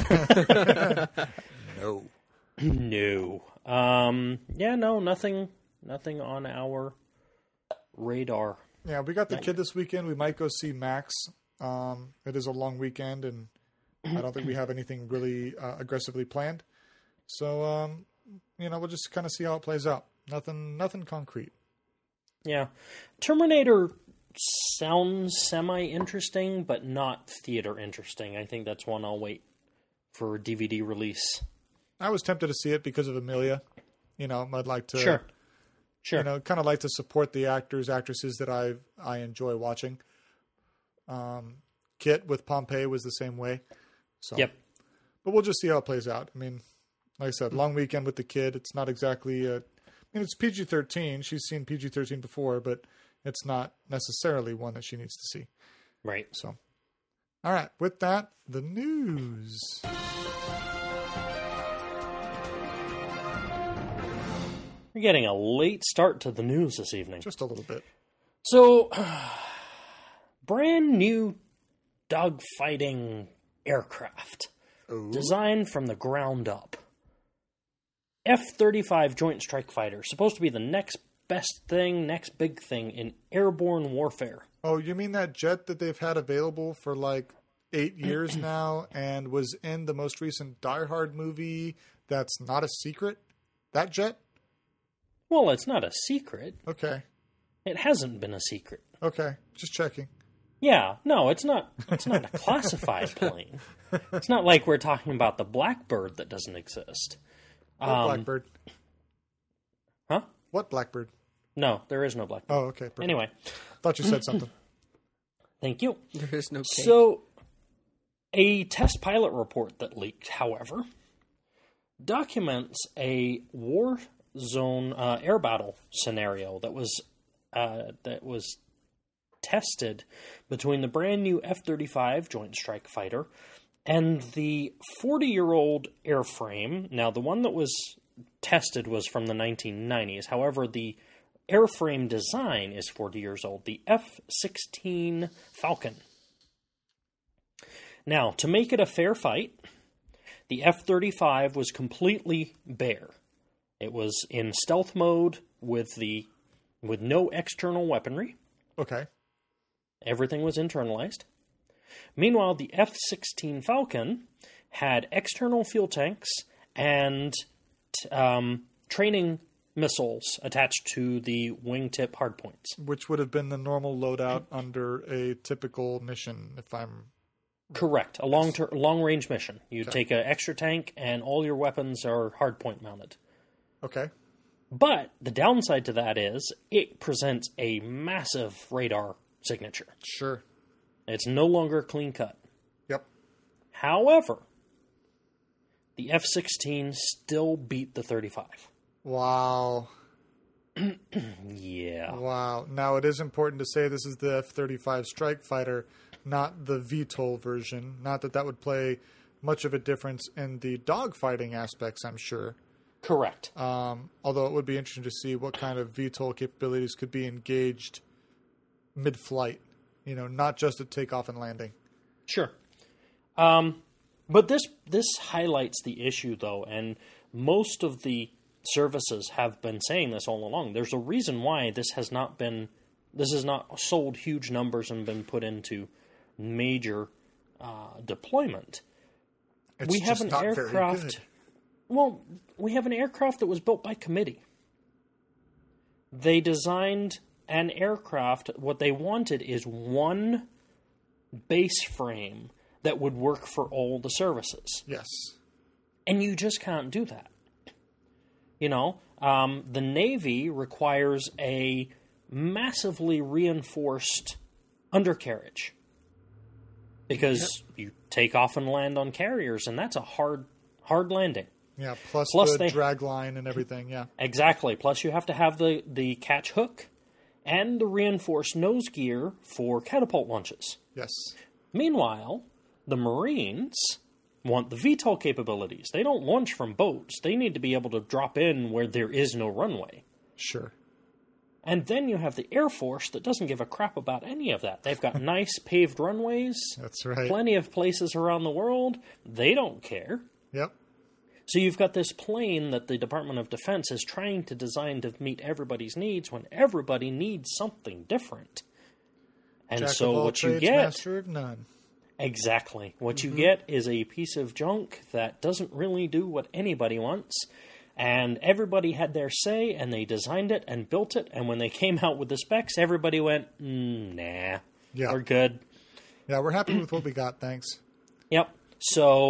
No. No. Um, yeah, no, nothing nothing on our radar. Yeah, we got the kid this weekend. We might go see Max. Um, it is a long weekend, and I don't think we have anything really uh, aggressively planned. So, um, you know, we'll just kind of see how it plays out. Nothing, nothing concrete. Yeah. Terminator sounds semi-interesting, but not theater interesting. I think that's one I'll wait for D V D release. I was tempted to see it because of Amelia. You know, I'd like to, Sure. Sure. you know, kind of like to support the actors, actresses that I I enjoy watching. Um, Kit with Pompeii was the same way. So, Yep. but we'll just see how it plays out. I mean, like I said, long weekend with the kid. It's not exactly. A, I mean, it's P G thirteen. She's seen P G thirteen before, but it's not necessarily one that she needs to see. Right. So, all right. With that, the news. We're getting a late start to the news this evening. Just a little bit. So, brand new dogfighting aircraft. Ooh. Designed from the ground up. F thirty-five Joint Strike Fighter. Supposed to be the next best thing, next big thing in airborne warfare. Oh, you mean that jet that they've had available for like eight years now and was in the most recent Die Hard movie that's not a secret? That jet? Well, it's not a secret. Okay. It hasn't been a secret. Okay. Just checking. Yeah, no, it's not. It's not a classified plane. It's not like we're talking about the Blackbird that doesn't exist. What Um, Blackbird? Huh? What Blackbird? No, there is no Blackbird. Oh, okay. Perfect. Anyway, Thought you said something. thank you. There is no cake. So, a test pilot report that leaked, however, documents a war zone uh, air battle scenario that was uh, that was tested between the brand new F thirty-five Joint Strike Fighter and the forty-year-old airframe. Now, the one that was tested was from the nineteen nineties. However, the airframe design is forty years old. The F sixteen Falcon. Now, to make it a fair fight, the F thirty-five was completely bare. It was in stealth mode with the with no external weaponry. Okay. Everything was internalized. Meanwhile, the F sixteen Falcon had external fuel tanks and um, training missiles attached to the wingtip hardpoints. Which would have been the normal loadout under a typical mission, if I'm... Correct. A long ter- long range mission. You Okay. take an extra tank, and all your weapons are hardpoint mounted. Okay. But the downside to that is it presents a massive radar signature. Sure. It's no longer clean cut. Yep. However, the F sixteen still beat the thirty-five. Wow. Yeah. Wow. Now, it is important to say this is the F thirty-five Strike Fighter, not the V TOL version. Not that that would play much of a difference in the dogfighting aspects, I'm sure. Correct. Um, although it would be interesting to see what kind of V TOL capabilities could be engaged mid-flight. You know, not just at takeoff and landing. Sure. Um, but this this highlights the issue, though, and most of the services have been saying this all along. There's a reason why this has not been, this has not sold huge numbers and been put into major uh, deployment. It's we have just an not very aircraft. good. Well, we have an aircraft that was built by committee. They designed an aircraft. What they wanted is one base frame that would work for all the services. Yes. And you just can't do that. You know, um, the Navy requires a massively reinforced undercarriage. Because yep. you take off and land on carriers, and that's a hard, hard landing. Yeah, plus, plus the they, drag line and everything, yeah. Exactly. Plus you have to have the, the catch hook and the reinforced nose gear for catapult launches. Yes. Meanwhile, the Marines want the V TOL capabilities. They don't launch from boats. They need to be able to drop in where there is no runway. Sure. And then you have the Air Force that doesn't give a crap about any of that. They've got nice paved runways. That's right. Plenty of places around the world. They don't care. Yep. So you've got this plane that the Department of Defense is trying to design to meet everybody's needs when everybody needs something different. And Jack so of all what trades, you get... master of none. Exactly. What Mm-hmm. you get is a piece of junk that doesn't really do what anybody wants. And everybody had their say, and they designed it and built it. And when they came out with the specs, everybody went, mm, nah, Yeah. we're good. Yeah, we're happy with what we got, thanks. Yep. So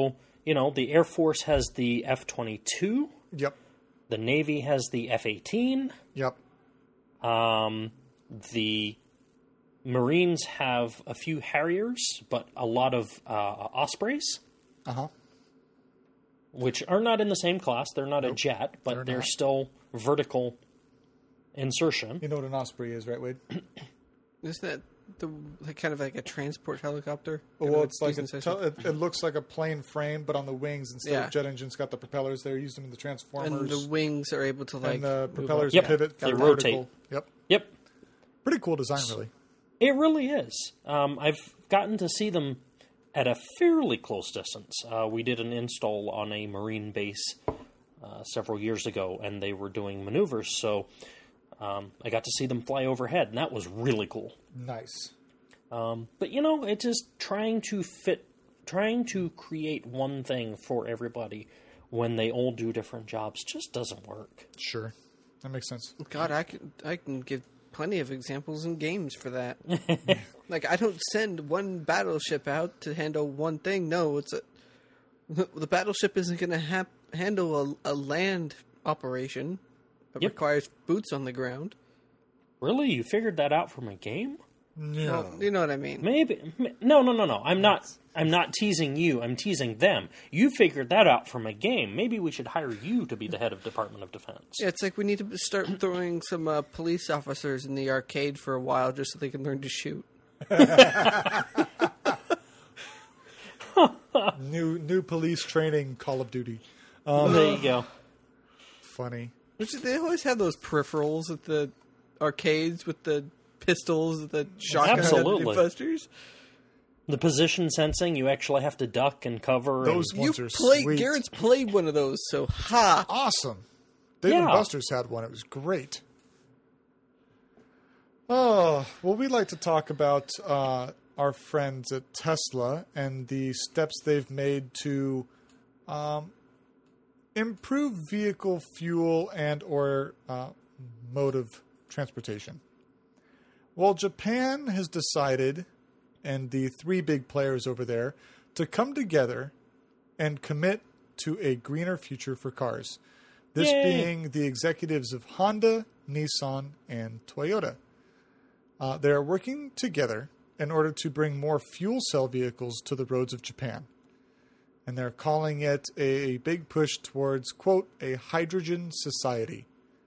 you know, the Air Force has the F twenty-two. Yep. The Navy has the F eighteen. Yep. Um, the Marines have a few Harriers, but a lot of uh, Ospreys, Uh-huh. which are not in the same class. They're not Nope. a jet, but They're they're, not. still vertical insertion. You know what an Osprey is, right, Wade? Isn't that the like, kind of like a transport helicopter? Well, Kind of it's like a decent tel- size- it, it looks like a plane frame, but on the wings instead Yeah. of jet engines, got the propellers there. Used them in the Transformers, and the wings are able to like and the move propellers up. Yep. pivot They for rotate. vertical. Yep, Yep. pretty cool design, really. It really is. Um, I've gotten to see them at a fairly close distance. Uh, we did an install on a Marine base uh, several years ago, and they were doing maneuvers, so um, I got to see them fly overhead, and that was really cool. Nice. Um, but, you know, it's just trying to fit, trying to create one thing for everybody when they all do different jobs just doesn't work. Sure, that makes sense. God, I can I can give plenty of examples in games for that. Like, I don't send one battleship out to handle one thing. No, it's a the battleship isn't going to ha- handle a, a land operation that Yep. requires boots on the ground. Really? You figured that out from a game? No. Well, you know what I mean. Maybe. m- No, no, no, no. I'm not. I'm not teasing you. I'm teasing them. You figured that out from a game. Maybe we should hire you to be the head of Department of Defense. Yeah, it's like we need to start throwing some uh, police officers in the arcade for a while just so they can learn to shoot. New new police training, Call of Duty. There you go. Funny. Which they always have those peripherals at the arcades with the pistols, the shotgun Absolutely. busters. The position sensing, you actually have to duck and cover. Those and, You ones are play sweet. Garrett's played one of those, so ha! Awesome. Dave and Yeah. Buster's had one. It was great. Oh, well, we'd like to talk about uh, our friends at Tesla and the steps they've made to um, improve vehicle fuel and or uh, mode of transportation. Well, Japan has decided, and the three big players over there, to come together and commit to a greener future for cars. This Yay. being the executives of Honda, Nissan, and Toyota. Uh, they are working together in order to bring more fuel cell vehicles to the roads of Japan. And they're calling it a big push towards, quote, a hydrogen society.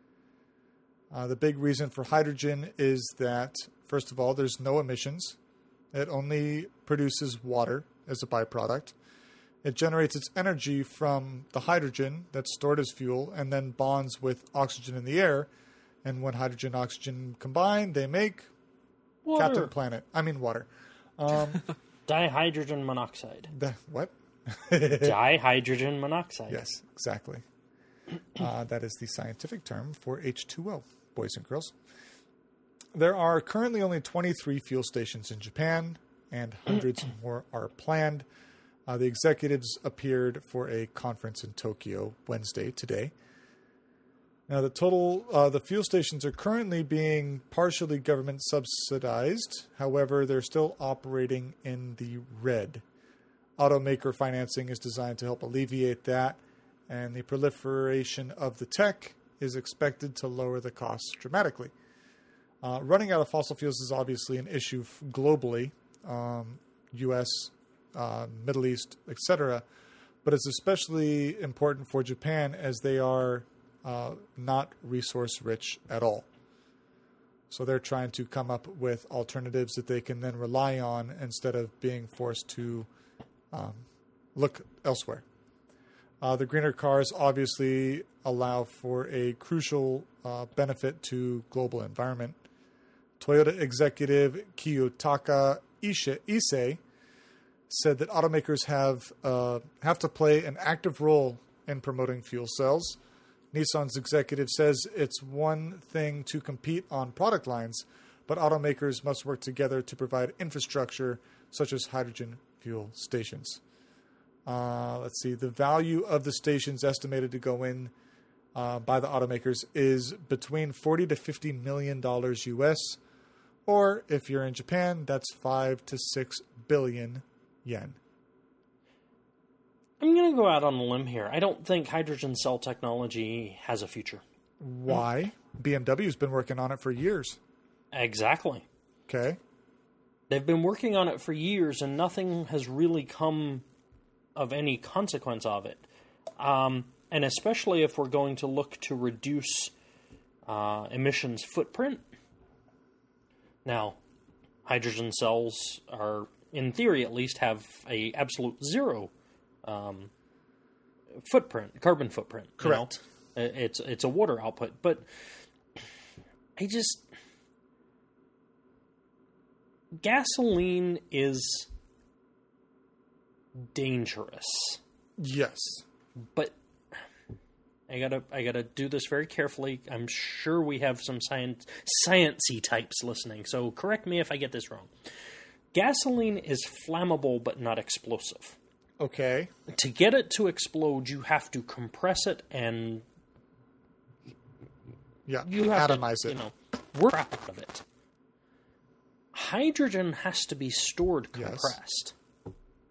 Uh, the big reason for hydrogen is that, first of all, there's no emissions. It only produces water as a byproduct. It generates its energy from the hydrogen that's stored as fuel and then bonds with oxygen in the air. And when hydrogen and oxygen combine, they make Captain water. Planet. I mean water. Um, Dihydrogen monoxide. the, what? Dihydrogen monoxide. Yes, exactly. Uh, that is the scientific term for H two O, boys and girls. There are currently only twenty-three fuel stations in Japan, and hundreds more are planned. Uh, the executives appeared for a conference in Tokyo Wednesday, today. Now, the total, uh, the fuel stations are currently being partially government subsidized. However, they're still operating in the red. Automaker financing is designed to help alleviate that, and the proliferation of the tech is expected to lower the costs dramatically. Uh, running out of fossil fuels is obviously an issue f- globally, um, U S, uh, Middle East, et cetera, but it's especially important for Japan as they are uh, not resource rich at all. So they're trying to come up with alternatives that they can then rely on instead of being forced to um, look elsewhere. Uh, the greener cars obviously allow for a crucial uh, benefit to global environment. Toyota executive Kiyotaka Ise, Ise said that automakers have uh, have to play an active role in promoting fuel cells. Nissan's executive says it's one thing to compete on product lines, but automakers must work together to provide infrastructure such as hydrogen fuel stations. Uh, let's see. The value of the stations estimated to go in uh, by the automakers is between forty to fifty million dollars U S, or if you're in Japan, that's five to six billion yen. I'm going to go out on a limb here. I don't think hydrogen cell technology has a future. Why? B M W's been working on it for years. Exactly. Okay. They've been working on it for years, and nothing has really come of any consequence of it. Um, and especially if we're going to look to reduce uh, emissions footprint. Now, hydrogen cells are, in theory at least, have a absolute zero um, footprint, carbon footprint. Correct. You know? It's it's a water output, but I just gasoline is dangerous. Yes. But I gotta I gotta do this very carefully. I'm sure we have some science science-y types listening, so correct me if I get this wrong. Gasoline is flammable but not explosive. Okay. To get it to explode, you have to compress it and Yeah. you have Atomize to, it. you know, work crap out of it. Hydrogen has to be stored compressed. Yes.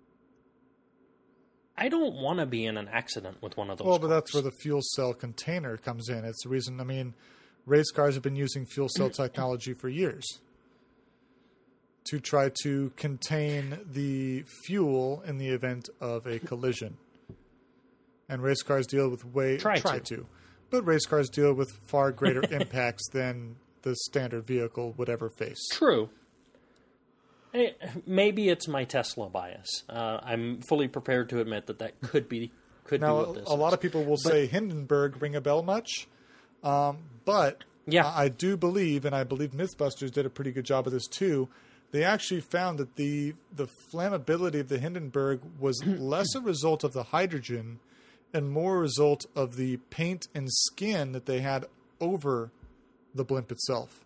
I don't want to be in an accident with one of those. Well, but cars. that's where the fuel cell container comes in. It's the reason, I mean, race cars have been using fuel cell technology for years to try to contain the fuel in the event of a collision. And race cars deal with way... Try, try to. to. But race cars deal with far greater impacts than the standard vehicle would ever face. True. It, maybe it's my Tesla bias. Uh, I'm fully prepared to admit that that could be could now, be what this a is. lot of people will but, say Hindenburg ring a bell much, um, but yeah. I, I do believe, and I believe Mythbusters did a pretty good job of this too. They actually found that the the flammability of the Hindenburg was less a result of the hydrogen and more a result of the paint and skin that they had over the blimp itself.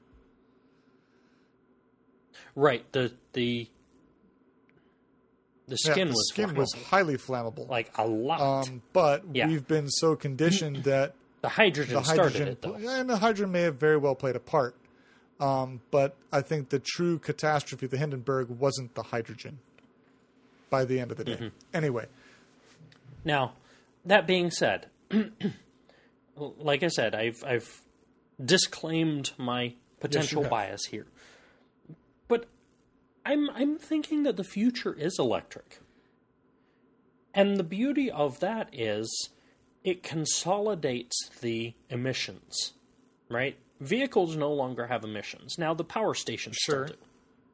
Right. The the the skin yeah, the was skin flammable. was highly flammable, like a lot. Um, but yeah. we've been so conditioned that the hydrogen, the hydrogen started it, though. And the hydrogen may have very well played a part. Um, but I think the true catastrophe of the Hindenburg wasn't the hydrogen by the end of the day. Mm-hmm. Anyway. Now, that being said, like I said, I've I've disclaimed my potential yes, bias here. But I'm I'm thinking that the future is electric. And the beauty of that is it consolidates the emissions, right? Vehicles no longer have emissions. Now, the power stations sure. still do.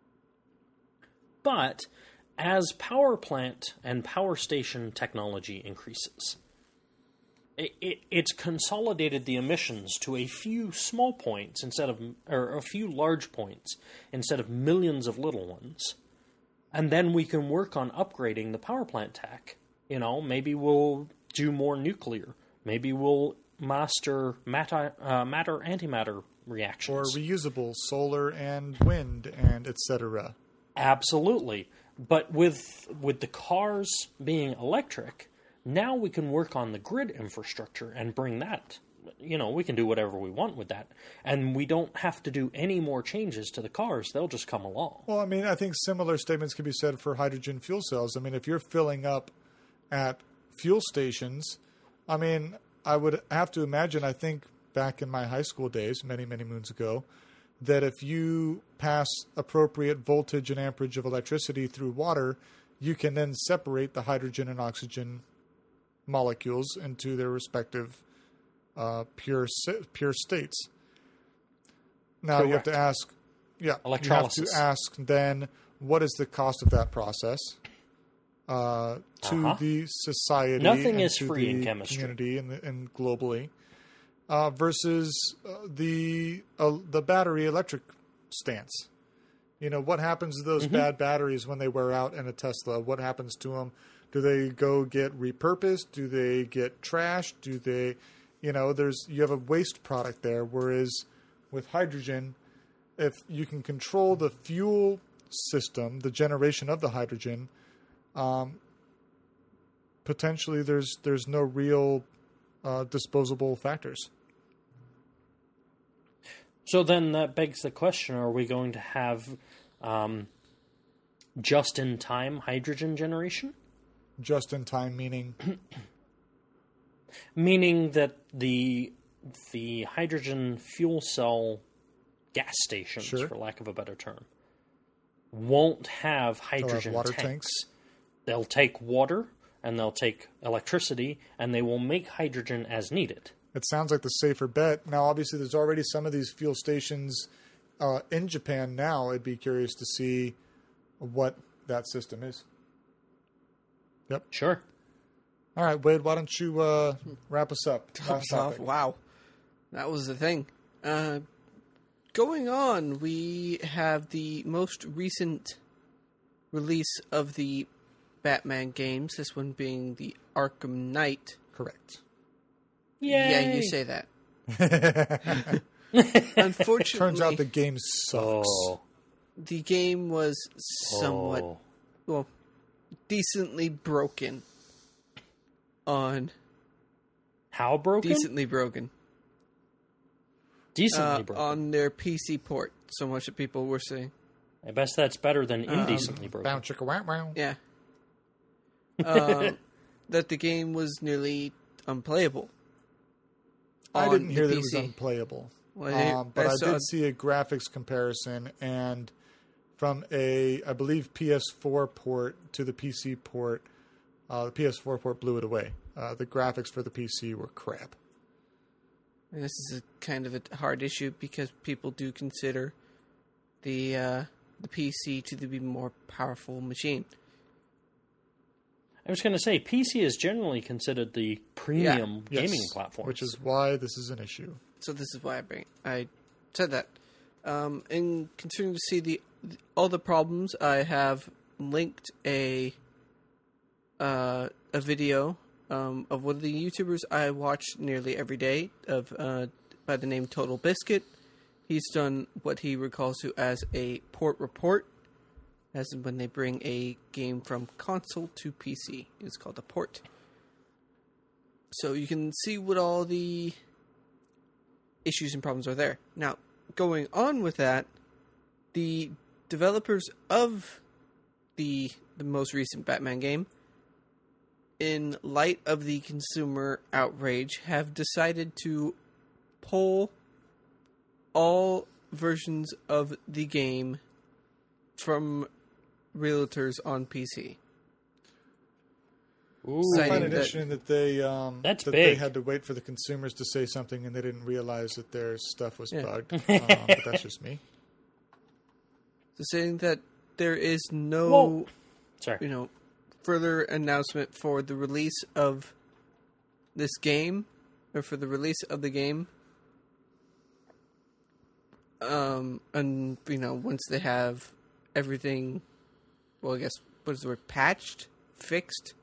But as power plant and power station technology increases, it, it, it's consolidated the emissions to a few small points instead of, or a few large points instead of millions of little ones. And then we can work on upgrading the power plant tech. You know, maybe we'll do more nuclear. Maybe we'll master matter, uh, matter antimatter reactions. Or reusable solar and wind and et cetera. Absolutely. But with with the cars being electric, now we can work on the grid infrastructure and bring that. You know, we can do whatever we want with that. And we don't have to do any more changes to the cars. They'll just come along. Well, I mean, I think similar statements can be said for hydrogen fuel cells. I mean, if you're filling up at fuel stations, I mean, I would have to imagine, I think back in my high school days, many, many moons ago, that if you pass appropriate voltage and amperage of electricity through water, you can then separate the hydrogen and oxygen molecules into their respective uh, pure pure states. Now Correct. you have to ask, yeah, Electrolysis. you have to ask then, what is the cost of that process uh, to uh-huh. the society? Nothing and is to free the in chemistry. Community and, and globally. Uh, versus uh, the uh, the battery electric stance. You know, what happens to those mm-hmm. bad batteries when they wear out in a Tesla? What happens to them? Do they go get repurposed? Do they get trashed? Do they, you know, there's you have a waste product there. Whereas with hydrogen, if you can control the fuel system, the generation of the hydrogen, um, potentially there's there's no real uh, disposable factors. So then that begs the question, are we going to have um, just-in-time hydrogen generation? just in time, meaning Meaning that the the hydrogen fuel cell gas stations, Sure. for lack of a better term, won't have have hydrogen water tanks. tanks. They'll take water and they'll take electricity and they will make hydrogen as needed. it sounds like the safer bet. Now, obviously, there's already some of these fuel stations uh, in Japan now. I'd be curious to see what that system is. Yep. Sure. All right, Wade, why don't you uh, wrap us up? Last Off. topic. Wow, that was the thing. Uh, going on, we have the most recent release of the Batman games. This one being the Arkham Knight. Correct. Yay. Yeah, you say that. Unfortunately, Turns out the game sucks. Oh. the game was somewhat, Oh. well, decently broken. On How broken? decently broken. Decently Uh, broken. on their P C port. So much that people were saying. I bet that's better than Um, indecently broken. Bow chicka wow wow. Yeah. Um, that the game was nearly unplayable. I on didn't the hear that P it was C. unplayable. Well, I- um, but I I, saw- did see a graphics comparison, and from a, I believe, P S four port to the P C port, uh, the P S four port blew it away. Uh, the graphics for the P C were crap. And this is a kind of a hard issue because people do consider the uh, the P C to be a more powerful machine. I was going to say, P C is generally considered the premium Yes, gaming platform. which is why this is an issue. So this is why I bring I said that. Um, and considering to see the all the problems, I have linked a uh, a video um, of one of the YouTubers I watch nearly every day of uh, by the name Total Biscuit. He's done what he recalls to as a port report, as in when they bring a game from console to P C. It's called a port. So you can see what all the issues and problems are there. Now, going on with that, the developers of the the most recent Batman game, in light of the consumer outrage, have decided to pull all versions of the game from realtors on P C. Ooh. I Citing find it that- interesting that they um, That's that big. they had to wait for the consumers to say something, and they didn't realize that their stuff was Yeah. bugged. um, but that's just me. So saying that there is no, Whoa. Sorry. you know, further announcement for the release of this game, or for the release of the game. Um, and you know, once they have everything, well, I guess what is the word? Patched, fixed,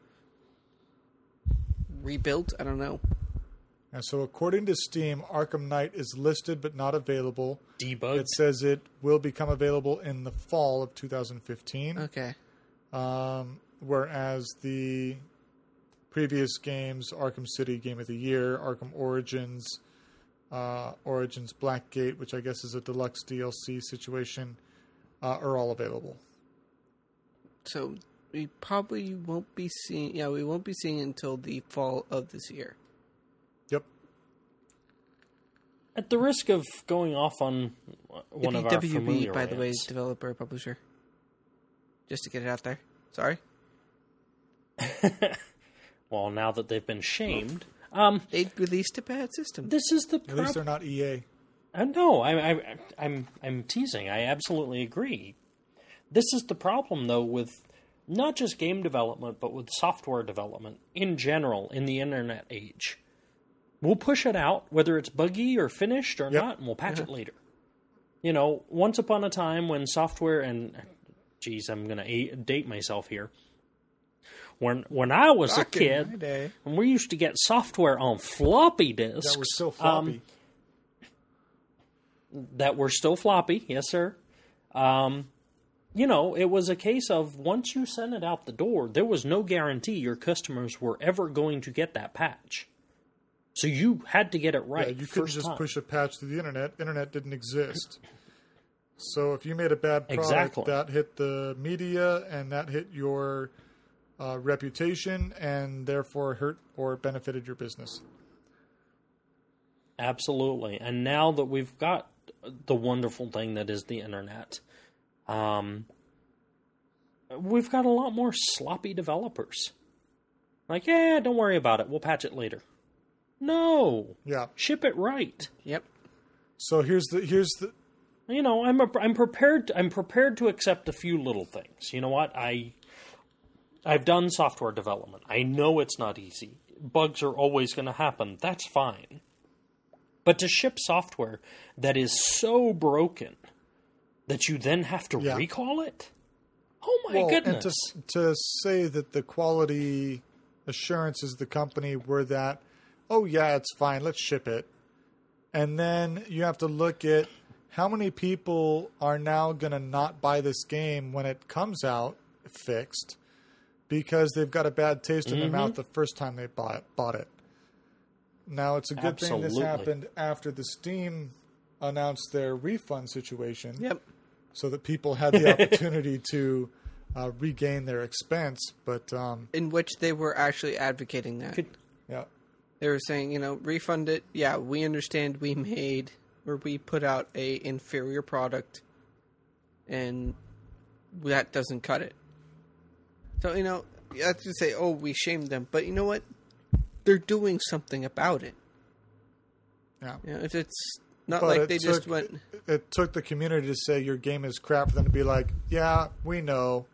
rebuilt. I don't know. And so, according to Steam, Arkham Knight is listed but not available. Debugged. It says it will become available in the fall of two thousand fifteen. Okay. Um, whereas the previous games, Arkham City Game of the Year, Arkham Origins, uh, Origins Blackgate, which I guess is a deluxe D L C situation, uh, are all available. So we probably won't be seeing. Yeah, we won't be seeing it until the fall of this year. Yep. At the risk of going off on one of our W B, familiar by the way, rants. developer, publisher. Just to get it out there. Sorry. Well, now that they've been shamed, um, They released a bad system. this is the At least problem. they're not E A. Uh, no, I, I, I'm I'm teasing. I absolutely agree. This is the problem, though, with not just game development, but with software development in general in the internet age. We'll push it out, whether it's buggy or finished or Yep. not, and we'll patch it later. You know, once upon a time when software and, geez, I'm going to date myself here. When when I was Back a in kid, my day. and we used to get software on floppy disks That were still um, floppy. that were still floppy, yes, sir. Um, you know, it was a case of once you sent it out the door, there was no guarantee your customers were ever going to get that patch. So you had to get it right. Yeah, you couldn't first just time. push a patch to the internet. Internet didn't exist. So if you made a bad product, Exactly. that hit the media and that hit your uh, reputation and therefore hurt or benefited your business. Absolutely. And now that we've got the wonderful thing that is the internet, um, we've got a lot more sloppy developers. Like, yeah, don't worry about it. We'll patch it later. No. Yeah. Ship it right. Yep. So here's the here's the You know, I'm a, I'm prepared. To, I'm prepared to accept a few little things. You know what? I I've done software development. I know it's not easy. Bugs are always going to happen. That's fine. But to ship software that is so broken that you then have to Yeah. recall it? Oh my well, goodness. and to to say that the quality assurances of the company were that, oh yeah, it's fine, let's ship it. And then you have to look at how many people are now going to not buy this game when it comes out fixed because they've got a bad taste in Mm-hmm. their mouth the first time they bought bought it. Now, it's a good thing this Absolutely. happened after the Steam announced their refund situation. Yep. So that people had the opportunity to uh, regain their expense. But, um, In which they were actually advocating that. Could- yeah. They were saying, you know, refund it. Yeah, we understand we made or we put out a inferior product, and that doesn't cut it. So, you know, you have to say, oh, we shamed them. But you know what? They're doing something about it. Yeah. You know, if it's not But like it they just took- went... It took the community to say your game is crap for them to be like, yeah, we know.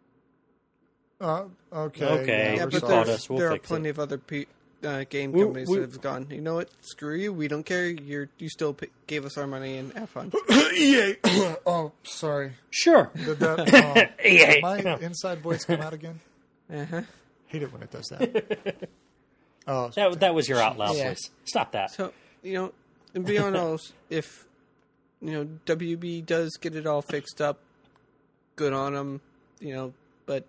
Uh, okay. Okay. Yeah, we're but sorry. caught there's, us, we'll there are fix plenty it. of other pe- uh, game We- companies we- that have gone, you know what? Screw you. We don't care. You're You still p- gave us our money and have fun. E A. Oh, sorry. Sure. Did that, um, E A. did my inside voice come out again? Uh-huh. Hate it when it does that. Oh, That, that was your out loud Yeah. voice. Stop that. So, you know, and beyond all, if, you know, W B does get it all fixed up, good on them, you know, but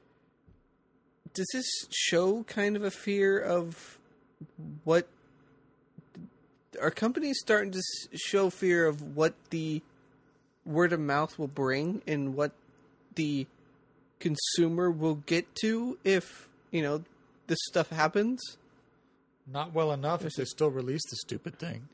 does this show kind of a fear of what... Are companies starting to s- show fear of what the word of mouth will bring and what the consumer will get to if, you know, this stuff happens? not well enough if they still release the stupid thing.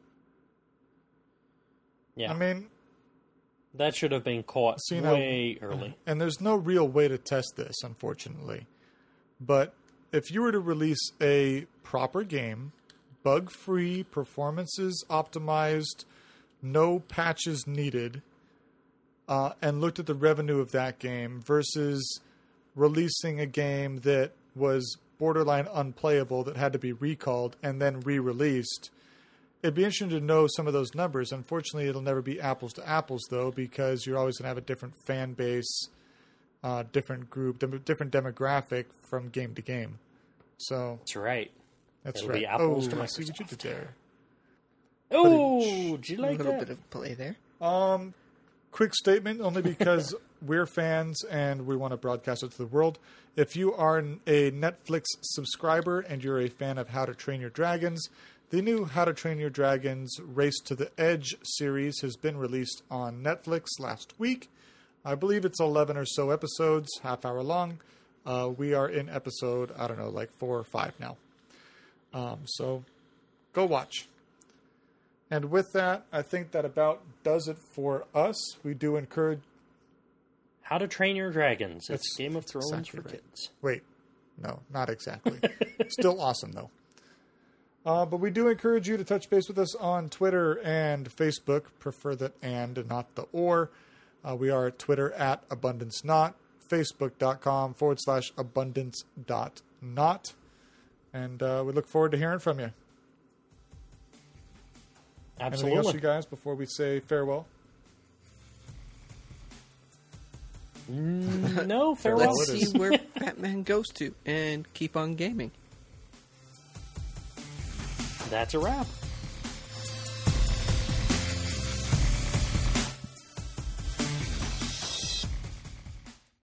Yeah. I mean, That should have been caught So, you know, way early. and there's no real way to test this, unfortunately. But if you were to release a proper game, bug-free, performances optimized, no patches needed, uh, and looked at the revenue of that game versus releasing a game that was borderline unplayable that had to be recalled and then re-released, it'd be interesting to know some of those numbers. Unfortunately, it'll never be apples to apples, though, because you're always going to have a different fan base, uh, different group, dem- different demographic from game to game. So That's right. that's It'll right. be apples oh, to I see what you did there. Oh, did you A like little that? bit of play there. Um, quick statement, only because we're fans and we want to broadcast it to the world. If you are an- a Netflix subscriber and you're a fan of How to Train Your Dragons, the new How to Train Your Dragons Race to the Edge series has been released on Netflix last week. I believe it's eleven or so episodes, half hour long. Uh, we are in episode, I don't know, like four or five now. Um, so go watch. And with that, I think that about does it for us. We do encourage... How to Train Your Dragons. It's That's Game of Thrones exactly for right. kids. Wait, no, not exactly. Still awesome, though. Uh, but we do encourage you to touch base with us on Twitter and Facebook. Prefer that and and not the or. Uh, we are at Twitter at Abundance Not, Facebook.com forward slash Abundance dot not. And uh, we look forward to hearing from you. Anything else, Absolutely. you guys, before we say farewell? Mm, no, farewell. Well, Let's it see is. where Batman goes to and keep on gaming. That's a wrap.